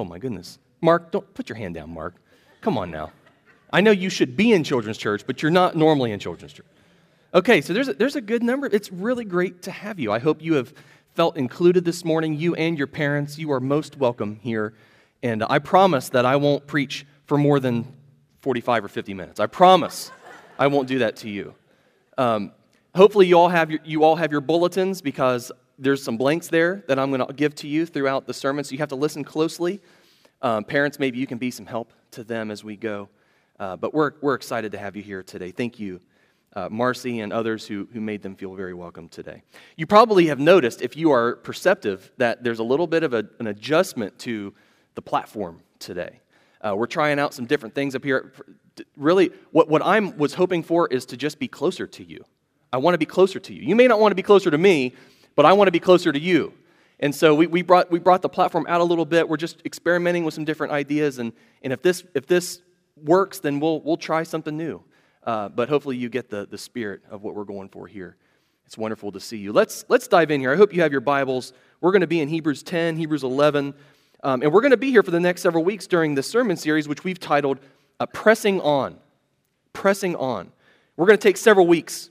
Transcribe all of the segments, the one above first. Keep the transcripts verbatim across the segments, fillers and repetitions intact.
Oh, my goodness. Mark, don't put your hand down, Mark. Come on now. I know you should be in children's church, but you're not normally in children's church. Okay, so there's a, there's a good number. It's really great to have you. I hope you have felt included this morning, you and your parents. You are most welcome here. And I promise that I won't preach for more than forty-five or fifty minutes. I promise I won't do that to you. Um, hopefully you all have your, you all have your bulletins, because there's some blanks there that I'm going to give to you throughout the sermon, so you have to listen closely. Um, parents, maybe you can be some help to them as we go. Uh, but we're we're excited to have you here today. Thank you, uh, Marcy and others who, who made them feel very welcome today. You probably have noticed, if you are perceptive, that there's a little bit of a, an adjustment to the platform today. Uh, we're trying out some different things up here. Really, what, what I was hoping for is to just be closer to you. I want to be closer to you. You may not want to be closer to me, but I want to be closer to you. And so we, we brought we brought the platform out a little bit. We're just experimenting with some different ideas, and, and if this if this works, then we'll we'll try something new. Uh, but hopefully you get the, the spirit of what we're going for here. It's wonderful to see you. Let's let's dive in here. I hope you have your Bibles. We're going to be in Hebrews ten, Hebrews eleven, um, and we're going to be here for the next several weeks during this sermon series, which we've titled uh, "Pressing On." Pressing on. We're going to take several weeks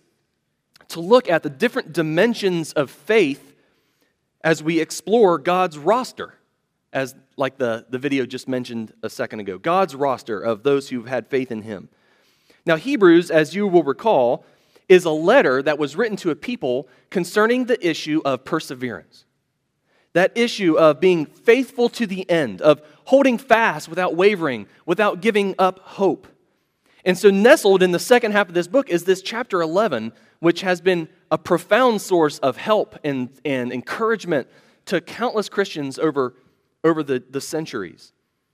to look at the different dimensions of faith as we explore God's roster, as like the, the video just mentioned a second ago, God's roster of those who've had faith in Him. Now, Hebrews, as you will recall, is a letter that was written to a people concerning the issue of perseverance. That issue of being faithful to the end, of holding fast without wavering, without giving up hope. And so nestled in the second half of this book is this chapter eleven, which has been a profound source of help and, and encouragement to countless Christians over, over the, the centuries.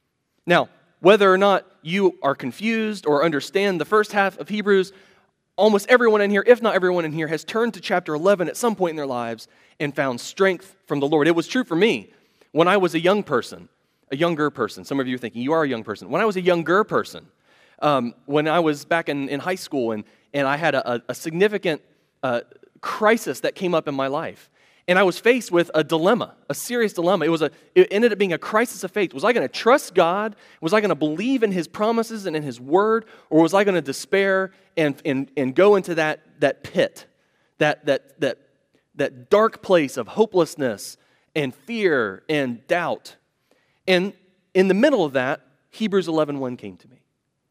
Now, whether or not you are confused or understand the first half of Hebrews, almost everyone in here, if not everyone in here, has turned to chapter eleven at some point in their lives and found strength from the Lord. It was true for me when I was a young person, a younger person. Some of you are thinking, you are a young person. When I was a younger person, um, when I was back in, in high school and, and I had a, a significant uh, crisis that came up in my life. And I was faced with a dilemma, a serious dilemma. It was a. It ended up being a crisis of faith. Was I going to trust God? Was I going to believe in His promises and in His Word? Or was I going to despair and, and, and go into that, that pit, that, that, that, that dark place of hopelessness and fear and doubt? And in the middle of that, Hebrews eleven one came to me.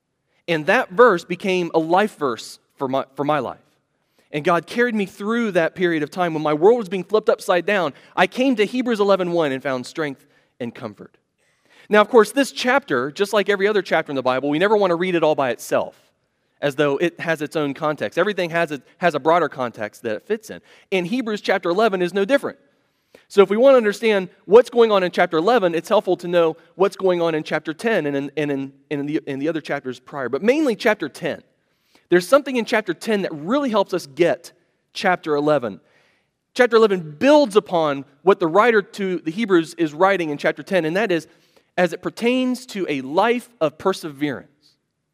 And that verse became a life verse for my, for my life. And God carried me through that period of time when my world was being flipped upside down. I came to Hebrews eleven one and found strength and comfort. Now, of course, this chapter, just like every other chapter in the Bible, we never want to read it all by itself, as though it has its own context. Everything has a, has a broader context that it fits in. And Hebrews chapter eleven is no different. So if we want to understand what's going on in chapter eleven, it's helpful to know what's going on in chapter ten and in, and in, and in, the, in the other chapters prior. But mainly chapter ten. There's something in chapter ten that really helps us get chapter eleven. Chapter eleven builds upon what the writer to the Hebrews is writing in chapter ten, and that is as it pertains to a life of perseverance.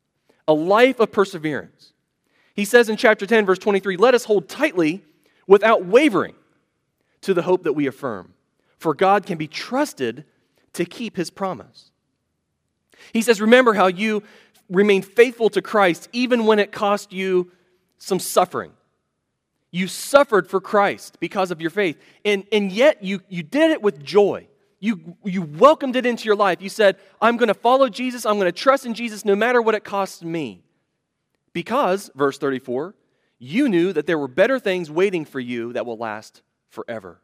A life of perseverance. He says in chapter ten, verse twenty-three, "Let us hold tightly without wavering to the hope that we affirm, for God can be trusted to keep His promise." He says, remember how you remain faithful to Christ even when it cost you some suffering. You suffered for Christ because of your faith, and, and yet you, you did it with joy. You, you welcomed it into your life. You said, I'm going to follow Jesus, I'm going to trust in Jesus no matter what it costs me. Because, verse thirty-four, you knew that there were better things waiting for you that will last forever.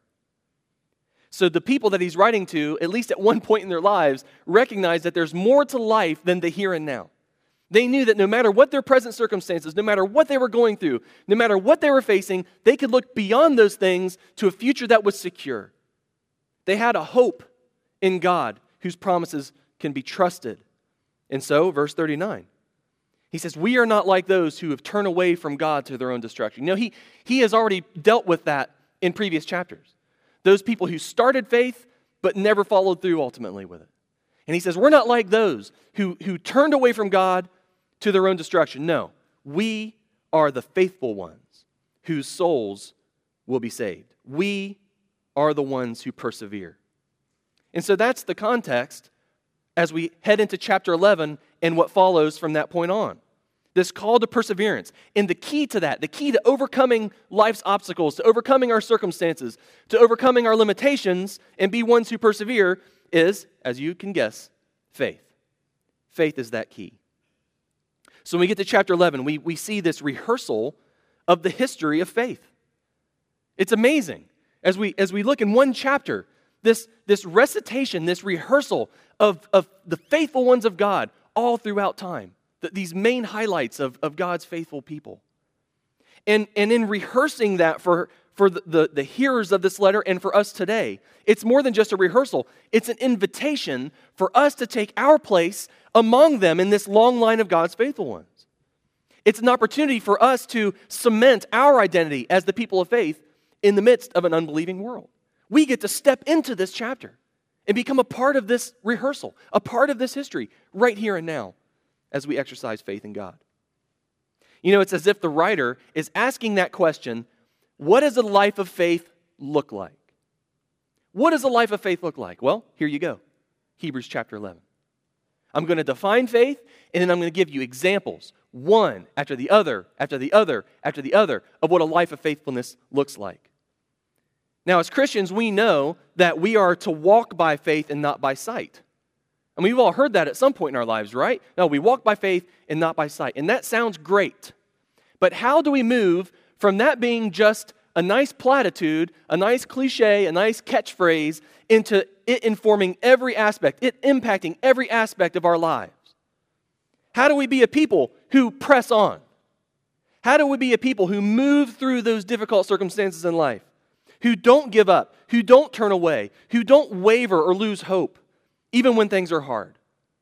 So the people that he's writing to, at least at one point in their lives, recognize that there's more to life than the here and now. They knew that no matter what their present circumstances, no matter what they were going through, no matter what they were facing, they could look beyond those things to a future that was secure. They had a hope in God whose promises can be trusted. And so, verse thirty-nine, he says, we are not like those who have turned away from God to their own destruction. You know, he, he has already dealt with that in previous chapters. Those people who started faith but never followed through ultimately with it. And he says, we're not like those who, who turned away from God to their own destruction. No, we are the faithful ones whose souls will be saved. We are the ones who persevere. And so that's the context as we head into chapter eleven and what follows from that point on. This call to perseverance. And the key to that, the key to overcoming life's obstacles, to overcoming our circumstances, to overcoming our limitations and be ones who persevere is, as you can guess, faith. Faith is that key. So when we get to chapter eleven, we, we see this rehearsal of the history of faith. It's amazing. As we, as we look in one chapter, this, this recitation, this rehearsal of, of the faithful ones of God all throughout time. The, these main highlights of, of God's faithful people. And, and in rehearsing that for, for the, the, the hearers of this letter and for us today, it's more than just a rehearsal. It's an invitation for us to take our place among them in this long line of God's faithful ones. It's an opportunity for us to cement our identity as the people of faith in the midst of an unbelieving world. We get to step into this chapter and become a part of this rehearsal, a part of this history right here and now as we exercise faith in God. You know, it's as if the writer is asking that question, what does a life of faith look like? What does a life of faith look like? Well, here you go. Hebrews chapter eleven. I'm going to define faith, and then I'm going to give you examples, one after the other, after the other, after the other, of what a life of faithfulness looks like. Now, as Christians, we know that we are to walk by faith and not by sight. And we've all heard that at some point in our lives, right? No, we walk by faith and not by sight. And that sounds great. But how do we move from that being just a nice platitude, a nice cliche, a nice catchphrase, into it informing every aspect, it impacting every aspect of our lives? How do we be a people who press on? How do we be a people who move through those difficult circumstances in life? Who don't give up, who don't turn away, who don't waver or lose hope, even when things are hard,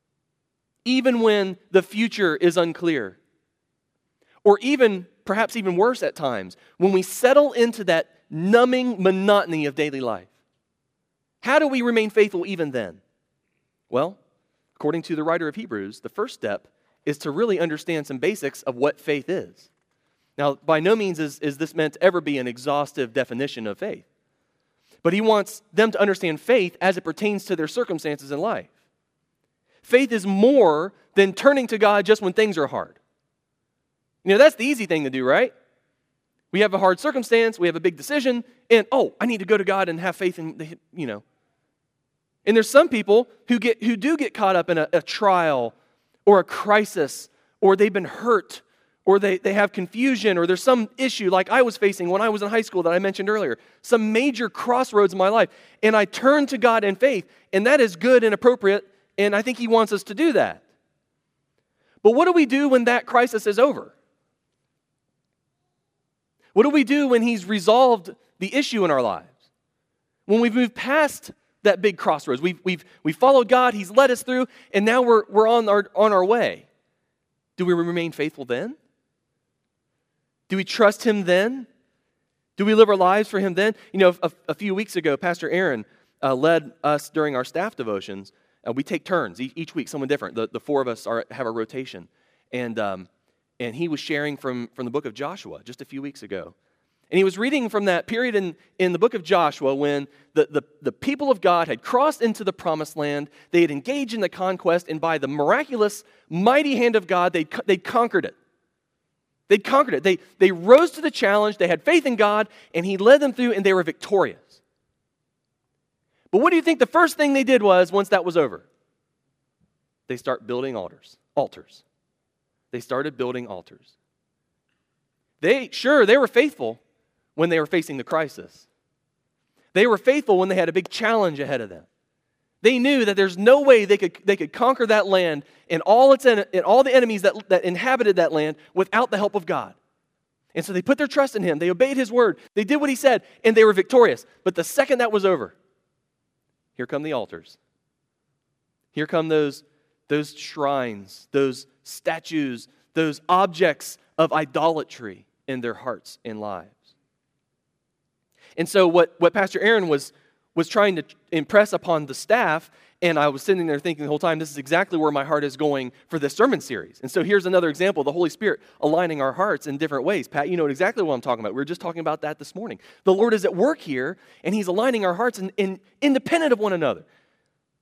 even when the future is unclear, or even, perhaps even worse at times, when we settle into that numbing monotony of daily life. How do we remain faithful even then? Well, according to the writer of Hebrews, the first step is to really understand some basics of what faith is. Now, by no means is, is this meant to ever be an exhaustive definition of faith. But he wants them to understand faith as it pertains to their circumstances in life. Faith is more than turning to God just when things are hard. You know, that's the easy thing to do, right? We have a hard circumstance, we have a big decision, and, oh, I need to go to God and have faith in, the, you know. And there's some people who get who do get caught up in a, a trial or a crisis, or they've been hurt, or they, they have confusion, or there's some issue like I was facing when I was in high school that I mentioned earlier, some major crossroads in my life, and I turn to God in faith, and that is good and appropriate, and I think He wants us to do that. But what do we do when that crisis is over? What do we do when He's resolved the issue in our lives? When we've moved past that big crossroads, we've, we've, we've followed God, He's led us through, and now we're, we're on, our, on our way. Do we remain faithful then? Do we trust Him then? Do we live our lives for Him then? You know, a, a few weeks ago, Pastor Aaron uh, led us during our staff devotions. Uh, we take turns each, each week, someone different. The, the four of us are, have a rotation. And um, and he was sharing from, from the book of Joshua just a few weeks ago. And he was reading from that period in, in the book of Joshua when the, the, the people of God had crossed into the promised land. They had engaged in the conquest, and by the miraculous, mighty hand of God, they'd, they'd conquered it. They'd conquered it. They, they rose to the challenge. They had faith in God, and He led them through, and they were victorious. But what do you think the first thing they did was, once that was over? They start building altars. Altars. They started building altars. They, sure, they were faithful when they were facing the crisis. They were faithful when they had a big challenge ahead of them. They knew that there's no way they could, they could conquer that land and all its and all the enemies that, that inhabited that land without the help of God. And so they put their trust in Him. They obeyed His word. They did what He said, and they were victorious. But the second that was over, here come the altars. Here come those, those shrines, those statues, those objects of idolatry in their hearts and lives. And so what, what Pastor Aaron was, was trying to impress upon the staff, and I was sitting there thinking the whole time, this is exactly where my heart is going for this sermon series. And so here's another example of the Holy Spirit aligning our hearts in different ways. Pat, you know exactly what I'm talking about. We were just talking about that this morning. The Lord is at work here, and He's aligning our hearts in, in, independent of one another.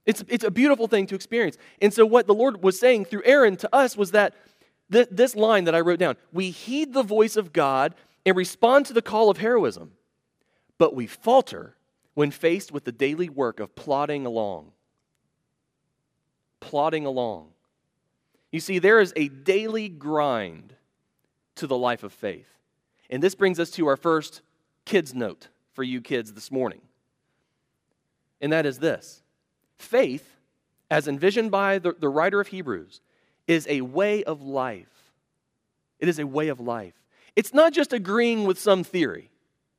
It's, it's a beautiful thing to experience. And so what the Lord was saying through Aaron to us was that th- this line that I wrote down, we heed the voice of God and respond to the call of heroism, but we falter when faced with the daily work of plodding along. Plodding along. You see, there is a daily grind to the life of faith. And this brings us to our first kids note for you kids this morning. And that is this. Faith, as envisioned by the, the writer of Hebrews, is a way of life. It is a way of life. It's not just agreeing with some theory.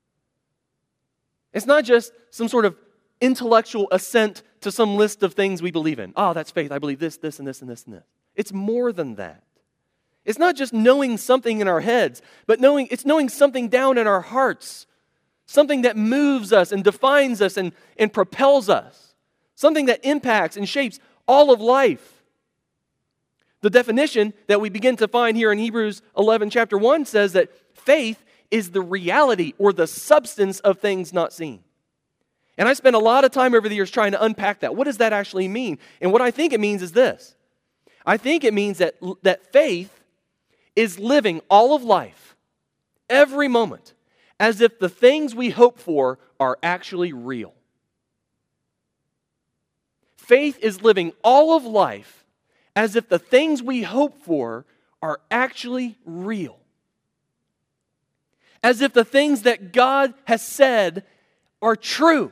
It's not just some sort of intellectual assent to some list of things we believe in. Oh, that's faith. I believe this, this, and this, and this, and this. It's more than that. It's not just knowing something in our heads, but knowing it's knowing something down in our hearts. Something that moves us and defines us and, and propels us. Something that impacts and shapes all of life. The definition that we begin to find here in Hebrews eleven, chapter one, says that faith is the reality or the substance of things not seen. And I spent a lot of time over the years trying to unpack that. What does that actually mean? And what I think it means is this. I think it means that, that faith is living all of life, every moment, as if the things we hope for are actually real. Faith is living all of life as if the things we hope for are actually real. As if the things that God has said are true.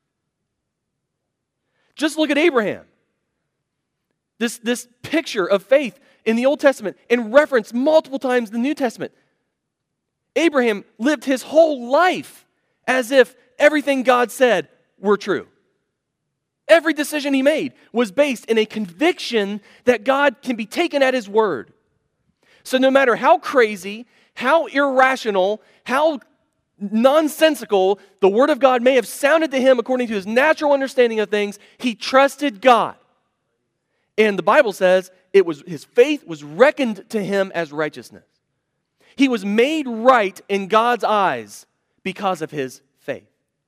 Just look at Abraham. This, this picture of faith in the Old Testament and referenced multiple times in the New Testament. Abraham lived his whole life as if everything God said were true. Every decision he made was based in a conviction that God can be taken at his word. So no matter how crazy, how irrational, how nonsensical the word of God may have sounded to him according to his natural understanding of things, he trusted God. And the Bible says it was his faith was reckoned to him as righteousness. He was made right in God's eyes because of his faith.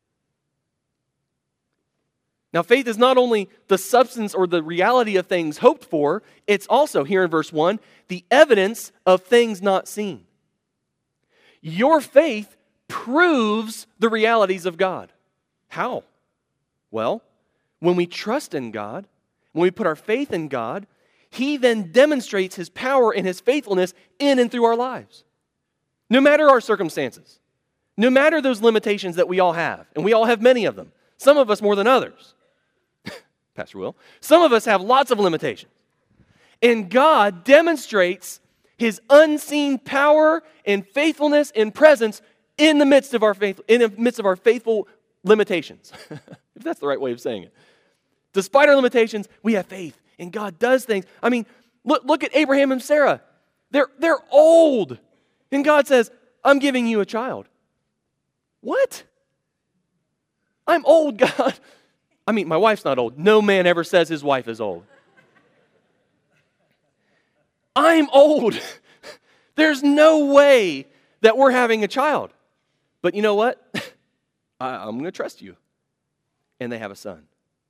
Now, faith is not only the substance or the reality of things hoped for, it's also, here in verse one, the evidence of things not seen. Your faith proves the realities of God. How? Well, when we trust in God, when we put our faith in God, He then demonstrates His power and His faithfulness in and through our lives. No matter our circumstances, no matter those limitations that we all have, and we all have many of them, some of us more than others. Pastor Will. Some of us have lots of limitations. And God demonstrates His unseen power and faithfulness and presence in the midst of our faith, in the midst of our faithful limitations. If that's the right way of saying it. Despite our limitations, we have faith, and God does things. I mean, look, look at Abraham and Sarah. They're, they're old. And God says, I'm giving you a child. What? I'm old, God. I mean, my wife's not old. No man ever says his wife is old. I'm old. There's no way that we're having a child. But you know what? I, I'm going to trust you. And they have a son.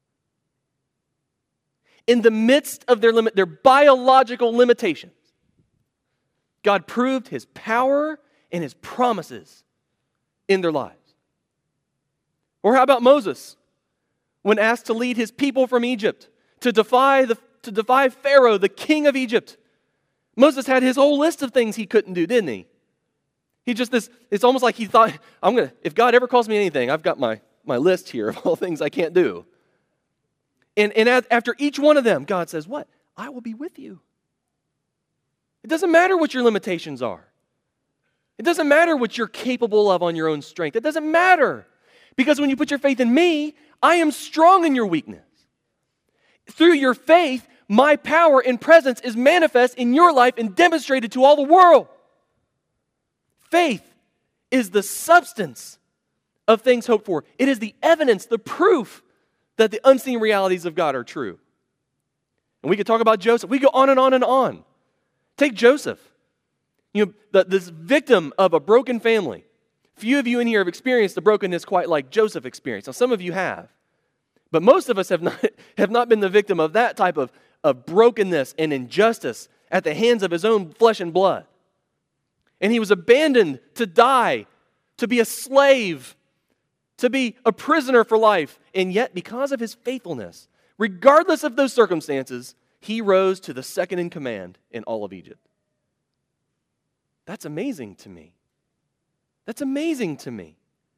In the midst of their limit, their biological limitations, God proved His power and His promises in their lives. Or how about Moses? When asked to lead his people from Egypt, to defy the to defy Pharaoh, the king of Egypt. Moses had his whole list of things he couldn't do, didn't he? He just this, it's almost like he thought, I'm gonna, if God ever calls me anything, I've got my, my list here of all things I can't do. And, and after each one of them, God says, what? I will be with you. It doesn't matter what your limitations are. It doesn't matter what you're capable of on your own strength. It doesn't matter. Because when you put your faith in me, I am strong in your weakness. Through your faith, my power and presence is manifest in your life and demonstrated to all the world. Faith is the substance of things hoped for. It is the evidence, the proof that the unseen realities of God are true. And we could talk about Joseph. We go on and on and on. Take Joseph. You know, the, this victim of a broken family. Few of you in here have experienced the brokenness quite like Joseph experienced. Now, some of you have. But most of us have not, have not been the victim of that type of, of brokenness and injustice at the hands of his own flesh and blood. And he was abandoned to die, to be a slave, to be a prisoner for life. And yet, because of his faithfulness, regardless of those circumstances, he rose to the second in command in all of Egypt. That's amazing to me. That's amazing to me.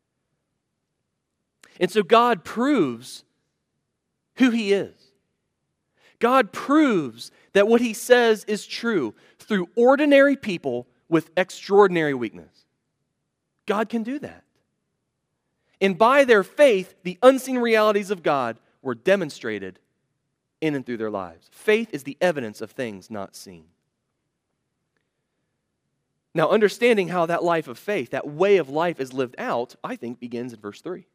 And so God proves who he is. God proves that what he says is true through ordinary people with extraordinary weakness. God can do that. And by their faith, the unseen realities of God were demonstrated in and through their lives. Faith is the evidence of things not seen. Now, understanding how that life of faith, that way of life is lived out, I think begins in verse three.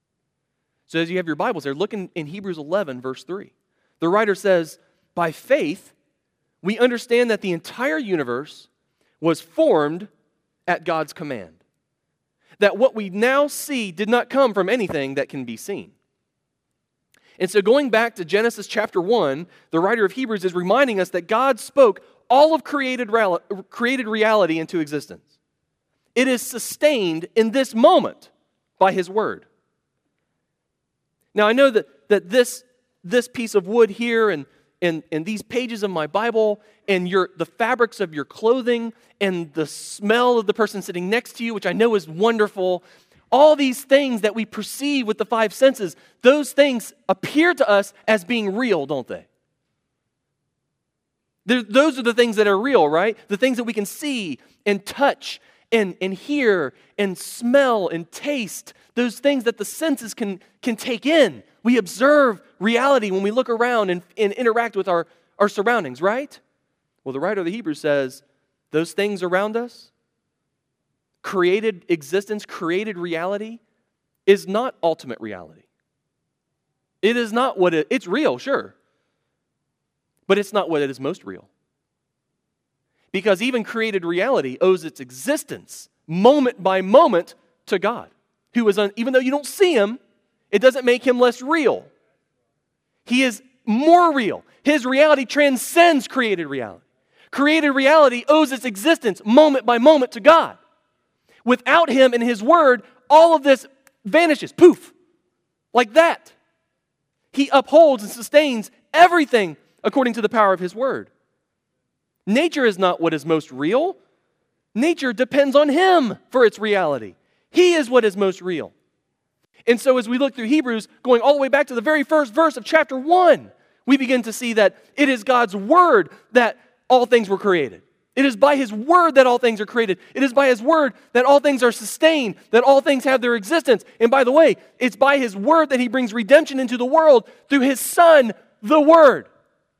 So as you have your Bibles there, look in, in Hebrews eleven, verse three. The writer says, by faith, we understand that the entire universe was formed at God's command. That what we now see did not come from anything that can be seen. And so going back to Genesis chapter one, the writer of Hebrews is reminding us that God spoke all of created, created reality into existence. It is sustained in this moment by his word. Now I know that, that this, this piece of wood here and, and, and these pages of my Bible and your, the fabrics of your clothing and the smell of the person sitting next to you, which I know is wonderful, all these things that we perceive with the five senses, those things appear to us as being real, don't they? They're, those are the things that are real, right? The things that we can see and touch and, and hear and smell and taste. Those things that the senses can, can take in. We observe reality when we look around and, and interact with our, our surroundings, right? Well, the writer of the Hebrews says, those things around us, created existence, created reality, is not ultimate reality. It is not what it, it's real, sure. But it's not what it is most real. Because even created reality owes its existence, moment by moment, to God. Who is, un, even though you don't see him, it doesn't make him less real. He is more real. His reality transcends created reality. Created reality owes its existence, moment by moment, to God. Without him and his word, all of this vanishes, poof, like that. He upholds and sustains everything according to the power of his word. Nature is not what is most real. Nature depends on him for its reality. He is what is most real. And so as we look through Hebrews, going all the way back to the very first verse of chapter one, we begin to see that it is God's word that all things were created. It is by his word that all things are created. It is by his word that all things are sustained, that all things have their existence. And by the way, it's by his word that he brings redemption into the world through his Son, the Word.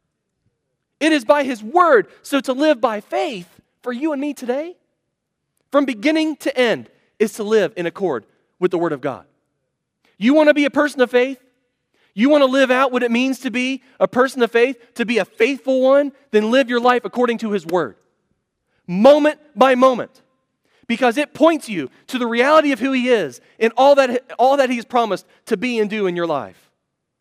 It is by his word. So to live by faith for you and me today, from beginning to end, is to live in accord with the word of God. You want to be a person of faith? You want to live out what it means to be a person of faith, to be a faithful one? Then live your life according to his word. Moment by moment. Because it points you to the reality of who he is and all that, all that he's promised to be and do in your life.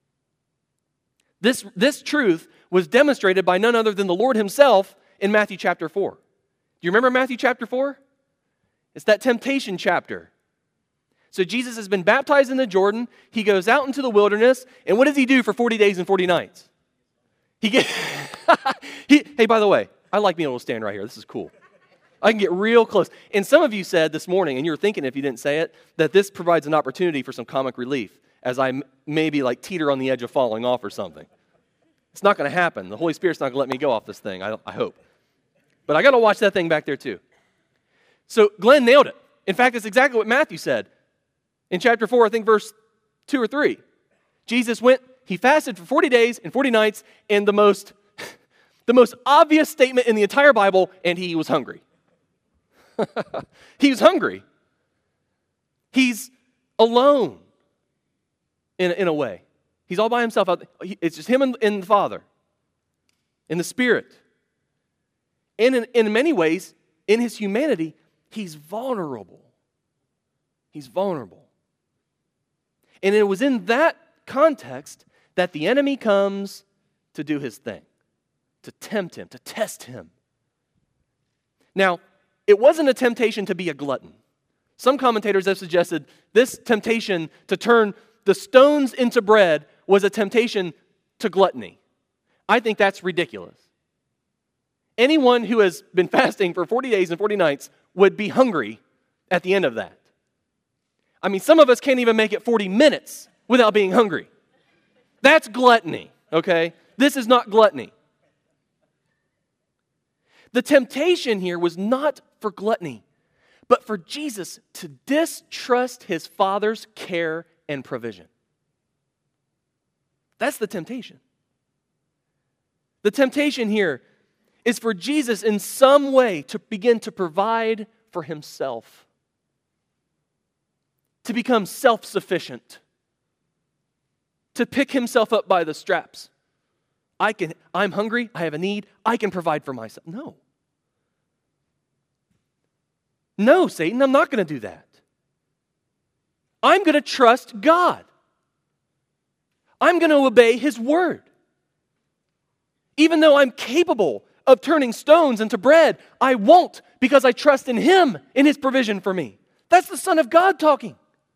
This, this truth was demonstrated by none other than the Lord himself in Matthew chapter four. Do you remember Matthew chapter four? It's that temptation chapter. So Jesus has been baptized in the Jordan. He goes out into the wilderness. And what does he do for forty days and forty nights? He gets... he, hey, by the way, I like being able to stand right here. This is cool. I can get real close. And some of you said this morning, and you were thinking if you didn't say it, that this provides an opportunity for some comic relief as I m- maybe like teeter on the edge of falling off or something. It's not going to happen. The Holy Spirit's not going to let me go off this thing, I, I hope. But I got to watch that thing back there too. So Glenn nailed it. In fact, it's exactly what Matthew said. In chapter four, I think verse two or three. Jesus went, he fasted for forty days and forty nights, and the most, the most obvious statement in the entire Bible, and he was hungry. He was hungry. He's alone in, in a way. He's all by himself. Out. It's just him and, and the Father, and the Spirit. And in, in many ways, in his humanity, he's vulnerable. He's vulnerable. And it was in that context that the enemy comes to do his thing, to tempt him, to test him. Now, it wasn't a temptation to be a glutton. Some commentators have suggested this temptation to turn the stones into bread was a temptation to gluttony. I think that's ridiculous. Anyone who has been fasting for forty days and forty nights would be hungry at the end of that. I mean, some of us can't even make it forty minutes without being hungry. That's gluttony, okay? This is not gluttony. The temptation here was not for gluttony, but for Jesus to distrust his Father's care and provision. That's the temptation. The temptation here is for Jesus in some way to begin to provide for himself, to become self-sufficient, to pick himself up by the straps. I can, I'm hungry, I have a need, I can provide for myself. No. No, Satan, I'm not going to do that. I'm going to trust God. I'm going to obey his word. Even though I'm capable of turning stones into bread, I won't, because I trust in him, in his provision for me. That's the Son of God talking.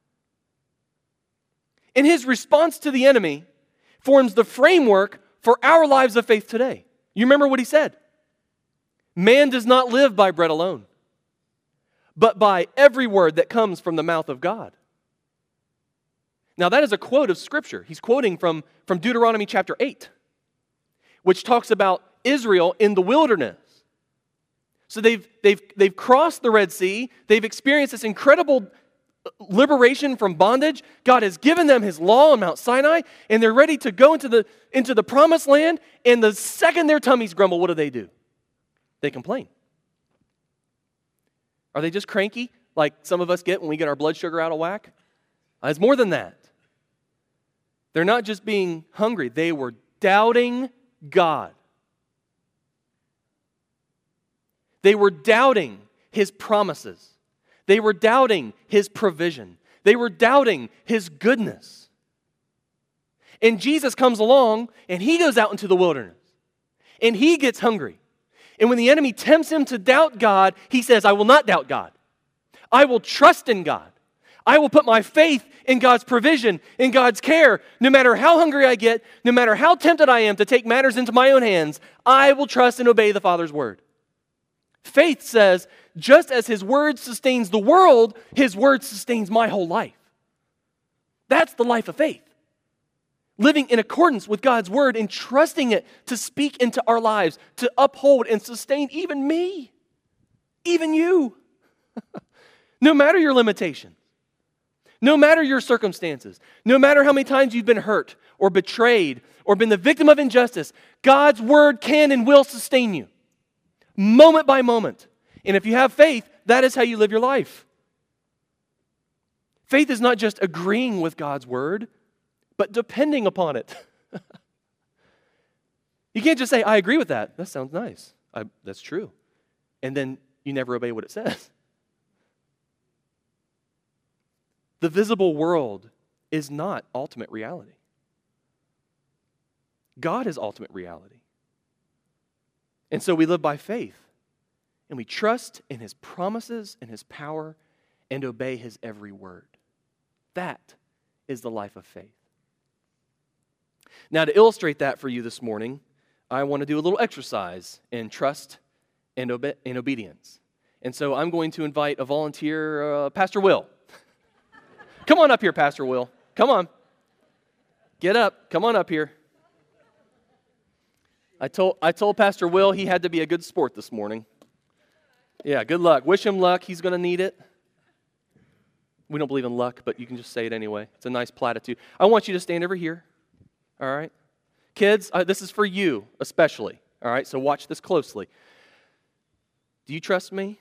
And his response to the enemy forms the framework for our lives of faith today. You remember what he said? Man does not live by bread alone, but by every word that comes from the mouth of God. Now that is a quote of Scripture. He's quoting from, from Deuteronomy chapter eight, which talks about Israel in the wilderness. So they've, they've, they've crossed the Red Sea. They've experienced this incredible liberation from bondage. God has given them his law on Mount Sinai, and they're ready to go into the, into the promised land, and the second their tummies grumble, what do they do? They complain. Are they just cranky, like some of us get when we get our blood sugar out of whack? Uh, it's more than that. They're not just being hungry. They were doubting God. They were doubting his promises. They were doubting his provision. They were doubting his goodness. And Jesus comes along, and he goes out into the wilderness. And he gets hungry. And when the enemy tempts him to doubt God, he says, I will not doubt God. I will trust in God. I will put my faith in God's provision, in God's care. No matter how hungry I get, no matter how tempted I am to take matters into my own hands, I will trust and obey the Father's word. Faith says, just as his word sustains the world, his word sustains my whole life. That's the life of faith. Living in accordance with God's word and trusting it to speak into our lives, to uphold and sustain even me, even you. No matter your limitations, no matter your circumstances, no matter how many times you've been hurt or betrayed or been the victim of injustice, God's word can and will sustain you, moment by moment. And if you have faith, that is how you live your life. Faith is not just agreeing with God's word, but depending upon it. You can't just say, I agree with that. That sounds nice. I, that's true. And then you never obey what it says. The visible world is not ultimate reality. God is ultimate reality. And so we live by faith. And we trust in his promises and his power and obey his every word. That is the life of faith. Now, to illustrate that for you this morning, I want to do a little exercise in trust and, obe- and obedience. And so I'm going to invite a volunteer, uh, Pastor Will. Come on up here, Pastor Will. Come on. Get up. Come on up here. I told, I told Pastor Will he had to be a good sport this morning. Yeah, good luck. Wish him luck. He's going to need it. We don't believe in luck, but you can just say it anyway. It's a nice platitude. I want you to stand over here. All right? Kids, uh, this is for you especially. All right? So watch this closely. Do you trust me?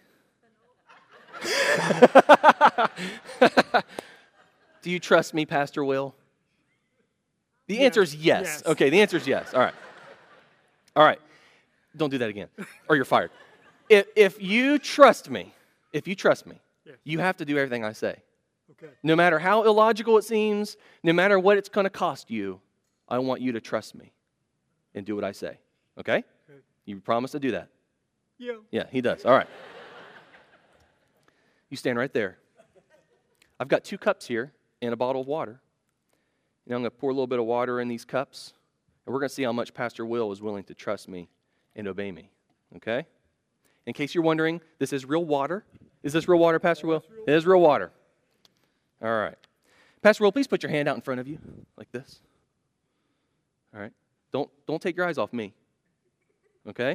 Do you trust me, Pastor Will? The yes. answer is yes. yes. Okay, the answer is yes. All right. All right. Don't do that again, or you're fired. If, if you trust me, if you trust me, yes. you have to do everything I say. Okay. No matter how illogical it seems, no matter what it's going to cost you, I want you to trust me and do what I say. Okay? Okay. You promise to do that? Yeah. Yeah, he does. All right. You stand right there. I've got two cups here and a bottle of water. And I'm going to pour a little bit of water in these cups, and we're going to see how much Pastor Will is willing to trust me and obey me. Okay? In case you're wondering, this is real water. Is this real water, Pastor Will? It is real water. All right. Pastor Will, please put your hand out in front of you like this. All right. Don't, don't take your eyes off me. Okay?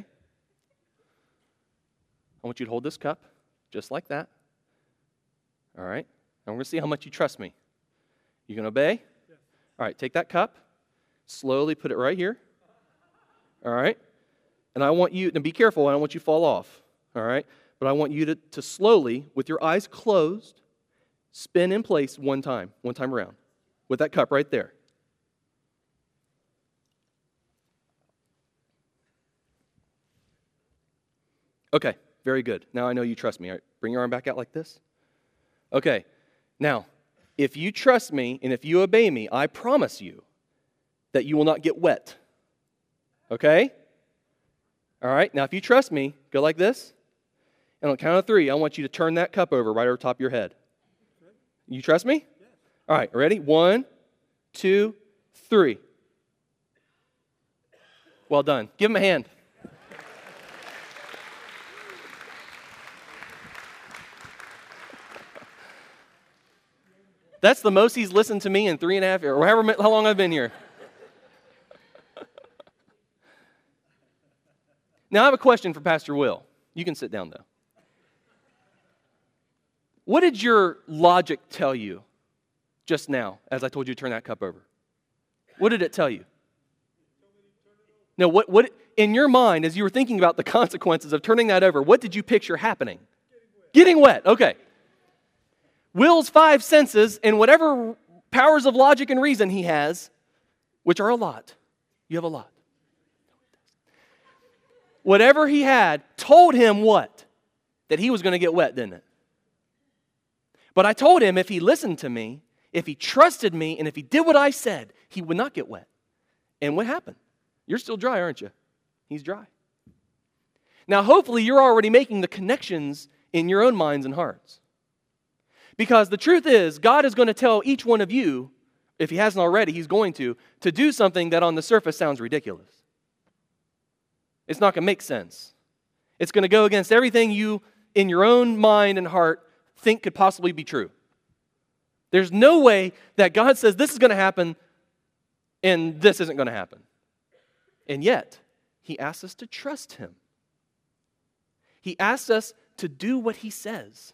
I want you to hold this cup just like that. All right? And we're going to see how much you trust me. You going to obey? Yes. All right. Take that cup. Slowly put it right here. All right? And I want you, and be careful, I don't want you to fall off. All right? But I want you to, to slowly, with your eyes closed, spin in place one time, one time around, with that cup right there. Okay, very good. Now I know you trust me. All right, bring your arm back out like this. Okay, now, if you trust me and if you obey me, I promise you that you will not get wet. Okay? All right, now if you trust me, go like this. And on the count of three, I want you to turn that cup over right over top of your head. You trust me? Yes. All right, ready? One, two, three. Well done. Give him a hand. That's the most he's listened to me in three and a half years, or however how long I've been here. Now, I have a question for Pastor Will. You can sit down, though. What did your logic tell you just now as I told you to turn that cup over? What did it tell you? No, what, what in your mind, as you were thinking about the consequences of turning that over, what did you picture happening? Getting wet. Getting wet. Okay. Will's five senses and whatever powers of logic and reason he has, which are a lot. You have a lot. Whatever he had told him what? That he was going to get wet, didn't it? But I told him if he listened to me, if he trusted me, and if he did what I said, he would not get wet. And what happened? You're still dry, aren't you? He's dry. Now, hopefully, you're already making the connections in your own minds and hearts. Because the truth is, God is going to tell each one of you, if he hasn't already, he's going to, to do something that on the surface sounds ridiculous. It's not going to make sense. It's going to go against everything you, in your own mind and heart, think could possibly be true. There's no way that God says this is going to happen and this isn't going to happen. And yet, he asks us to trust him. He asks us to do what he says.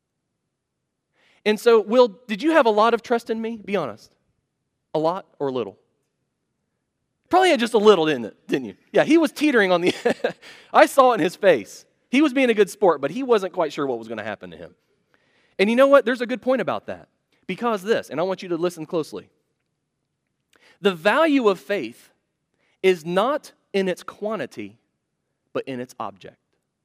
And so, Will, did you have a lot of trust in me? Be honest. A lot or a little? Probably had just a little, didn't it? Didn't you? Yeah, he was teetering on the I saw it in his face. He was being a good sport, but he wasn't quite sure what was going to happen to him. And you know what? There's a good point about that. Because this, and I want you to listen closely. The value of faith is not in its quantity, but in its object.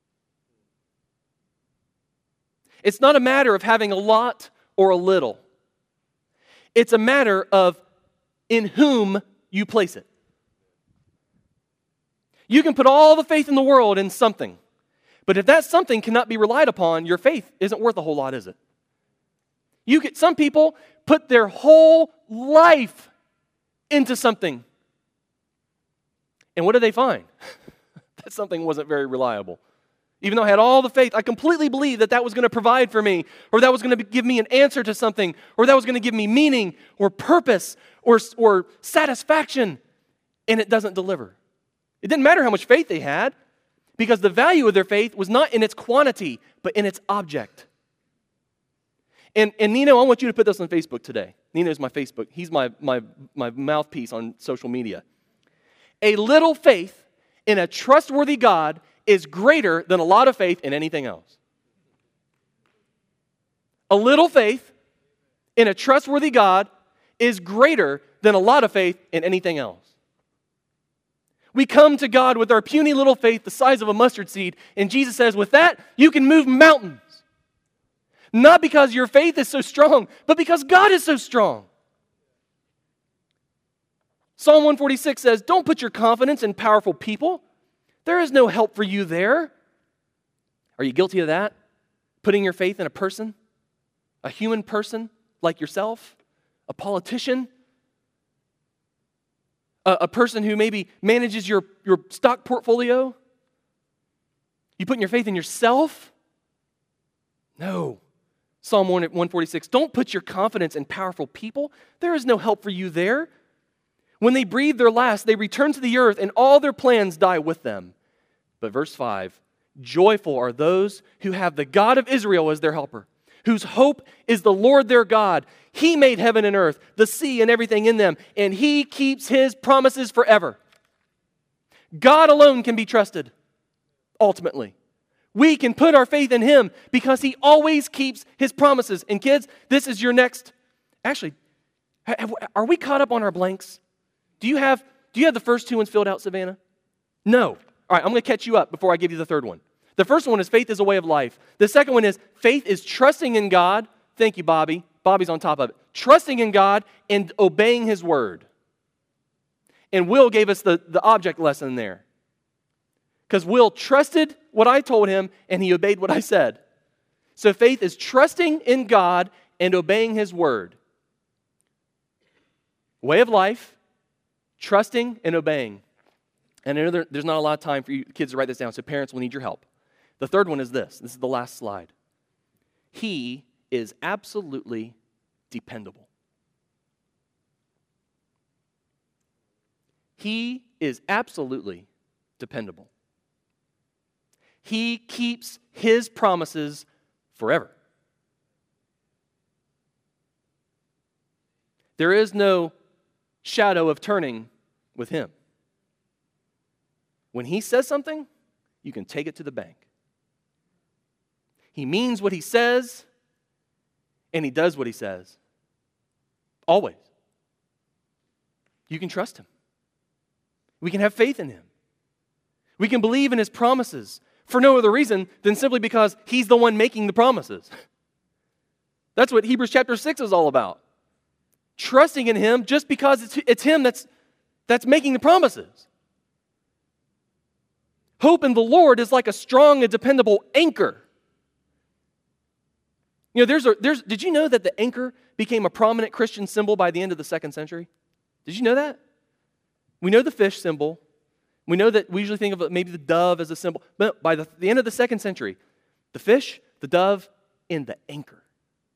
It's not a matter of having a lot or a little. It's a matter of in whom you place it. You can put all the faith in the world in something, but if that something cannot be relied upon, your faith isn't worth a whole lot, is it? You get, some people put their whole life into something. And what did they find? That something wasn't very reliable. Even though I had all the faith, I completely believed that that was going to provide for me, or that was going to give me an answer to something, or that was going to give me meaning, or purpose, or, or satisfaction, and it doesn't deliver. It didn't matter how much faith they had, because the value of their faith was not in its quantity, but in its object. And, and Nino, I want you to put this on Facebook today. Nino's my Facebook. He's my, my, my mouthpiece on social media. A little faith in a trustworthy God is greater than a lot of faith in anything else. A little faith in a trustworthy God is greater than a lot of faith in anything else. We come to God with our puny little faith the size of a mustard seed, and Jesus says, with that, you can move mountains. Not because your faith is so strong, but because God is so strong. Psalm one forty-six says, don't put your confidence in powerful people. There is no help for you there. Are you guilty of that? Putting your faith in a person? A human person like yourself? A politician? A, a person who maybe manages your, your stock portfolio? You putting your faith in yourself? No. Psalm one forty-six, don't put your confidence in powerful people. There is no help for you there. When they breathe their last, they return to the earth, and all their plans die with them. But verse five, joyful are those who have the God of Israel as their helper, whose hope is the Lord their God. He made heaven and earth, the sea and everything in them, and He keeps His promises forever. God alone can be trusted, ultimately. We can put our faith in Him because He always keeps His promises. And kids, this is your next, actually, have, are we caught up on our blanks? Do you have, do you have the first two ones filled out, Savannah? No. All right, I'm going to catch you up before I give you the third one. The first one is faith is a way of life. The second one is faith is trusting in God. Thank you, Bobby. Bobby's on top of it. Trusting in God and obeying His word. And Will gave us the, the object lesson there. Because Will trusted what I told him and he obeyed what I said. So faith is trusting in God and obeying His word. Way of life, trusting and obeying. And I know there, there's not a lot of time for you kids to write this down, so parents will need your help. The third one is this. This is the last slide. He is absolutely dependable. He is absolutely dependable. He keeps His promises forever. There is no shadow of turning with Him. When He says something, you can take it to the bank. He means what He says, and He does what He says. Always. You can trust Him. We can have faith in Him. We can believe in His promises for no other reason than simply because He's the one making the promises. That's what Hebrews chapter six is all about. Trusting in Him just because it's, it's Him that's, that's making the promises. Hope in the Lord is like a strong and dependable anchor. You know, there's a, there's, did you know that the anchor became a prominent Christian symbol by the end of the second century? Did you know that? We know the fish symbol. We know that we usually think of maybe the dove as a symbol. But by the, the end of the second century, the fish, the dove, and the anchor.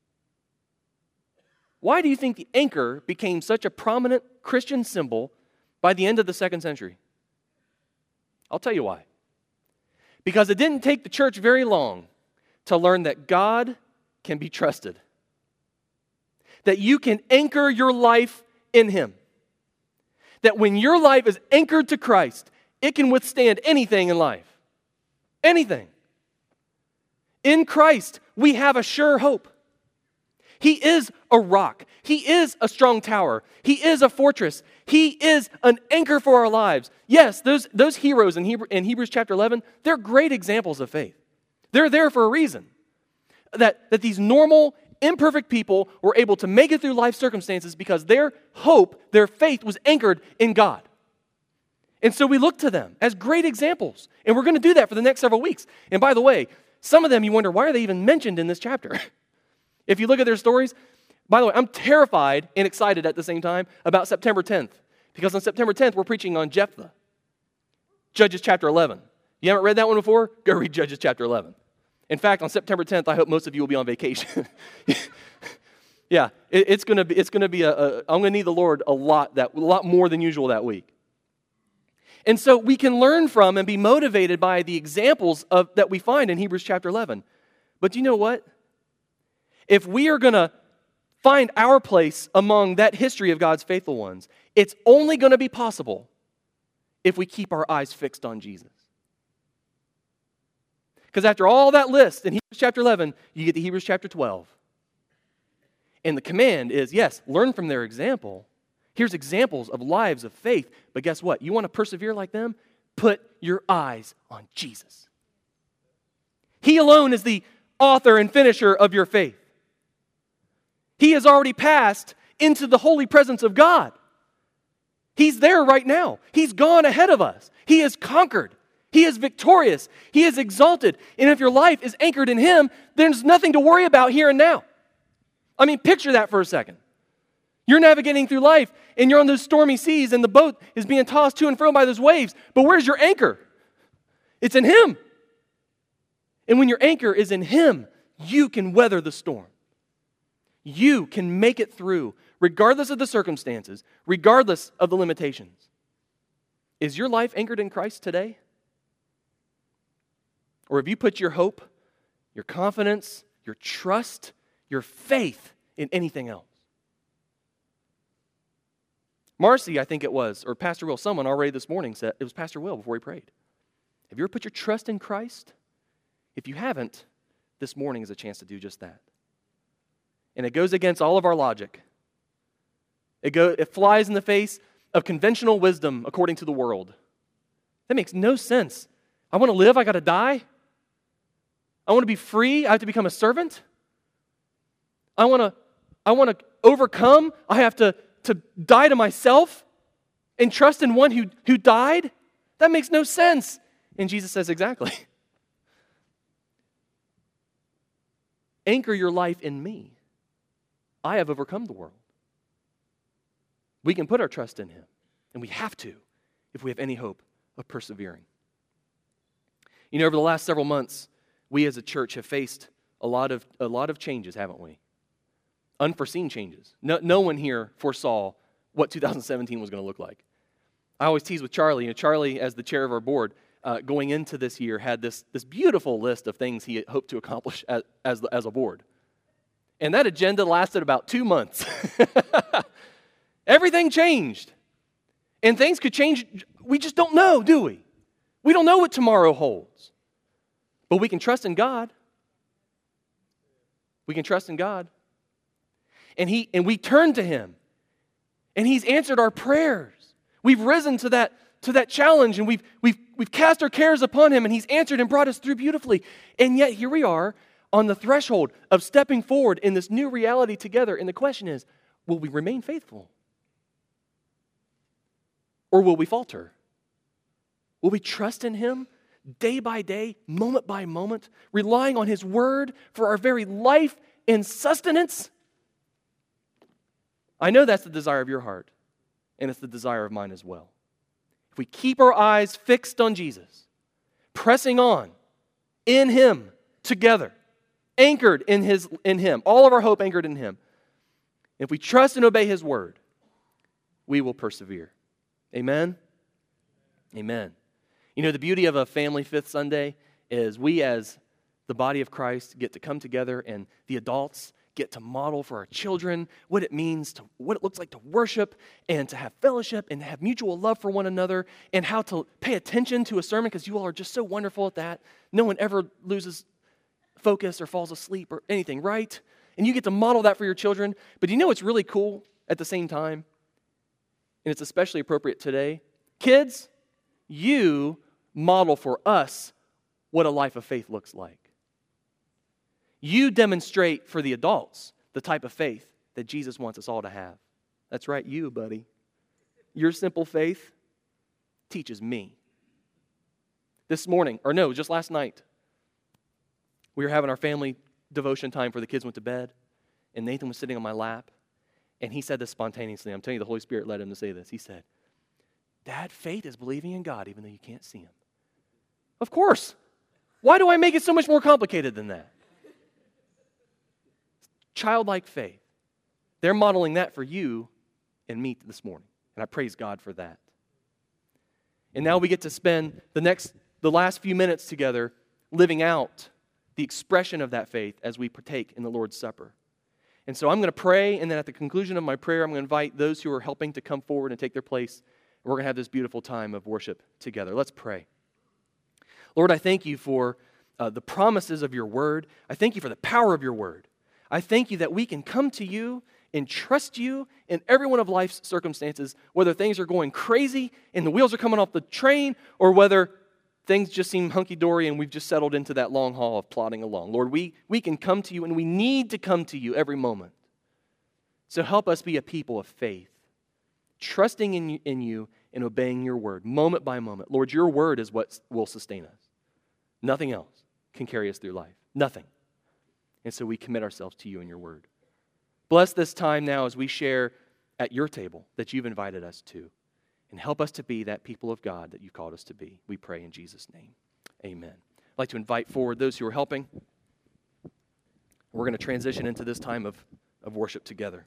Why do you think the anchor became such a prominent Christian symbol by the end of the second century? I'll tell you why. Because it didn't take the church very long to learn that God can be trusted. That you can anchor your life in Him. That when your life is anchored to Christ, it can withstand anything in life. Anything. In Christ, we have a sure hope. He is a rock. He is a strong tower. He is a fortress. He is an anchor for our lives. Yes, those, those heroes in, Hebrew, in Hebrews chapter eleven, they're great examples of faith. They're there for a reason. That, that these normal, imperfect people were able to make it through life circumstances because their hope, their faith was anchored in God. And so we look to them as great examples. And we're going to do that for the next several weeks. And by the way, some of them you wonder, why are they even mentioned in this chapter? If you look at their stories, by the way, I'm terrified and excited at the same time about September tenth. Because on September tenth, we're preaching on Jephthah. Judges chapter eleven. You haven't read that one before? Go read Judges chapter eleven. In fact, on September tenth, I hope most of you will be on vacation. Yeah, it, it's going to be, it's going to be a, a, I'm going to need the Lord a lot, that, a lot more than usual that week. And so we can learn from and be motivated by the examples of, that we find in Hebrews chapter eleven. But do you know what? If we are going to find our place among that history of God's faithful ones, it's only going to be possible if we keep our eyes fixed on Jesus. Because after all that list in Hebrews chapter eleven, you get to Hebrews chapter twelve. And the command is, yes, learn from their example. Here's examples of lives of faith. But guess what? You want to persevere like them? Put your eyes on Jesus. He alone is the author and finisher of your faith. He has already passed into the holy presence of God. He's there right now. He's gone ahead of us. He has conquered. He is victorious. He is exalted. And if your life is anchored in Him, there's nothing to worry about here and now. I mean, picture that for a second. You're navigating through life, and you're on those stormy seas, and the boat is being tossed to and fro by those waves. But where's your anchor? It's in Him. And when your anchor is in Him, you can weather the storm. You can make it through, regardless of the circumstances, regardless of the limitations. Is your life anchored in Christ today? Or have you put your hope, your confidence, your trust, your faith in anything else? Marcy, I think it was, or Pastor Will, someone already this morning said, it was Pastor Will before he prayed. Have you ever put your trust in Christ? If you haven't, this morning is a chance to do just that. And it goes against all of our logic. It, go, it flies in the face of conventional wisdom according to the world. That makes no sense. I want to live, I got to die. I want to be free, I have to become a servant. I want to, I want to overcome, I have to, to die to myself and trust in one who, who died. That makes no sense. And Jesus says exactly. Anchor your life in me. I have overcome the world. We can put our trust in Him, and we have to if we have any hope of persevering. You know, over the last several months, we as a church have faced a lot of a lot of changes, haven't we? Unforeseen changes. No, no one here foresaw what two thousand seventeen was going to look like. I always tease with Charlie. You know, Charlie, as the chair of our board, uh, going into this year, had this, this beautiful list of things he hoped to accomplish as, as, as a board. And that agenda lasted about two months. Everything changed. And things could change. We just don't know, do we? We don't know what tomorrow holds. But we can trust in God. We can trust in God. And he and we turn to Him. And He's answered our prayers. We've risen to that, to that challenge, and we've, we've, we've cast our cares upon Him, and He's answered and brought us through beautifully. And yet here we are on the threshold of stepping forward in this new reality together. And the question is, will we remain faithful? Or will we falter? Will we trust in Him day by day, moment by moment, relying on His Word for our very life and sustenance? I know that's the desire of your heart, and it's the desire of mine as well. If we keep our eyes fixed on Jesus, pressing on in Him together, anchored in His in Him, all of our hope anchored in Him, if we trust and obey His Word, we will persevere. Amen? Amen. You know, the beauty of a family Fifth Sunday is we as the body of Christ get to come together, and the adults get to model for our children what it means to, what it looks like to worship and to have fellowship and to have mutual love for one another, and how to pay attention to a sermon, because you all are just so wonderful at that. No one ever loses focus or falls asleep or anything, right? And you get to model that for your children. But you know what's really cool at the same time? And it's especially appropriate today. Kids, you model for us what a life of faith looks like. You demonstrate for the adults the type of faith that Jesus wants us all to have. That's right, you, buddy. Your simple faith teaches me. This morning, or no, just last night, we were having our family devotion time before the kids went to bed, and Nathan was sitting on my lap, and he said this spontaneously. I'm telling you, the Holy Spirit led him to say this. He said, Dad, faith is believing in God even though you can't see Him. Of course. Why do I make it so much more complicated than that? Childlike faith. They're modeling that for you and me this morning. And I praise God for that. And now we get to spend the next, the last few minutes together living out the expression of that faith as we partake in the Lord's Supper. And so I'm going to pray, and then at the conclusion of my prayer, I'm going to invite those who are helping to come forward and take their place. And we're going to have this beautiful time of worship together. Let's pray. Lord, I thank You for uh, the promises of Your Word. I thank You for the power of Your Word. I thank You that we can come to You and trust You in every one of life's circumstances, whether things are going crazy and the wheels are coming off the train, or whether things just seem hunky-dory and we've just settled into that long haul of plodding along. Lord, we, we can come to you and we need to come to you every moment. So help us be a people of faith, trusting in you, in you and obeying your word, moment by moment. Lord, your word is what will sustain us. Nothing else can carry us through life. Nothing. And so we commit ourselves to you and your word. Bless this time now as we share at your table that you've invited us to. And help us to be that people of God that you called us to be. We pray in Jesus' name. Amen. I'd like to invite forward those who are helping. We're going to transition into this time of, of worship together.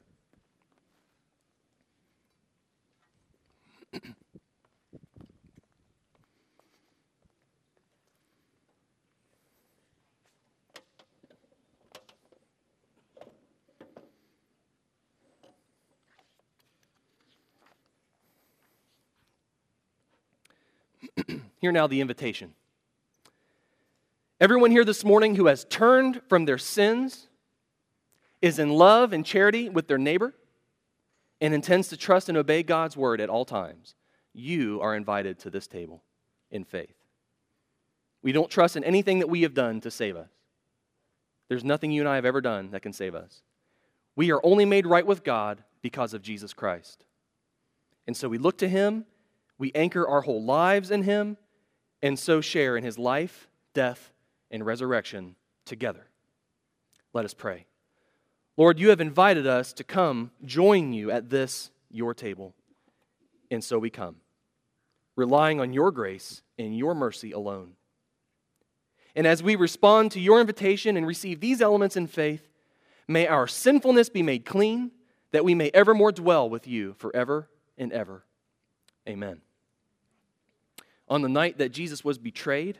Hear now the invitation. Everyone here this morning who has turned from their sins, is in love and charity with their neighbor, and intends to trust and obey God's word at all times, you are invited to this table in faith. We don't trust in anything that we have done to save us. There's nothing you and I have ever done that can save us. We are only made right with God because of Jesus Christ. And so we look to him, we anchor our whole lives in him, and so share in his life, death, and resurrection together. Let us pray. Lord, you have invited us to come join you at this, your table, and so we come, relying on your grace and your mercy alone. And as we respond to your invitation and receive these elements in faith, may our sinfulness be made clean, that we may evermore dwell with you forever and ever. Amen. On the night that Jesus was betrayed,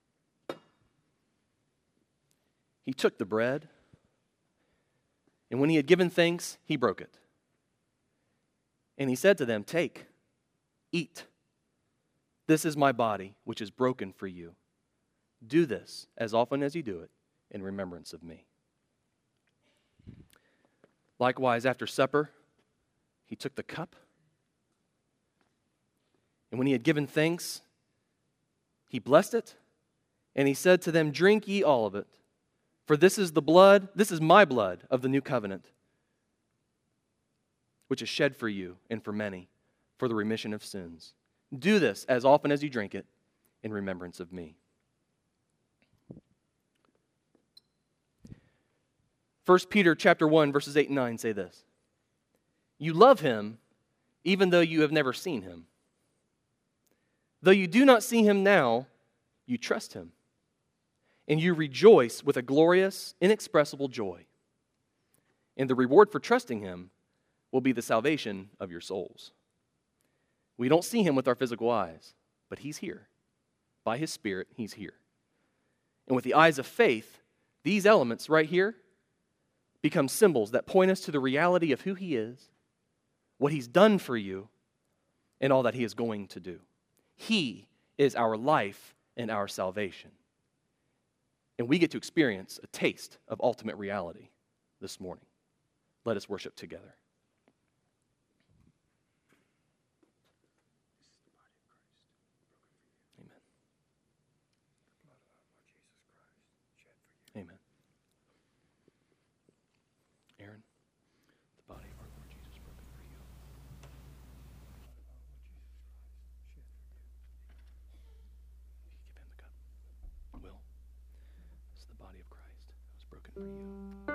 he took the bread, and when he had given thanks, he broke it. And he said to them, "Take, eat. This is my body, which is broken for you. Do this as often as you do it in remembrance of me." Likewise, after supper, he took the cup, and when he had given thanks, he blessed it, and he said to them, "Drink ye all of it, for this is the blood, this is my blood of the new covenant, which is shed for you and for many for the remission of sins. Do this as often as you drink it in remembrance of me." First Peter chapter one, verses eight and nine say this: "You love him even though you have never seen him. Though you do not see him now, you trust him, and you rejoice with a glorious, inexpressible joy. And the reward for trusting him will be the salvation of your souls." We don't see him with our physical eyes, but he's here. By his Spirit, he's here. And with the eyes of faith, these elements right here become symbols that point us to the reality of who he is, what he's done for you, and all that he is going to do. He is our life and our salvation. And we get to experience a taste of ultimate reality this morning. Let us worship together. Amen. Amen. Aaron, the body of our Lord Jesus broken for you. Give him the cup. Will. This is the body of Christ that was broken for you.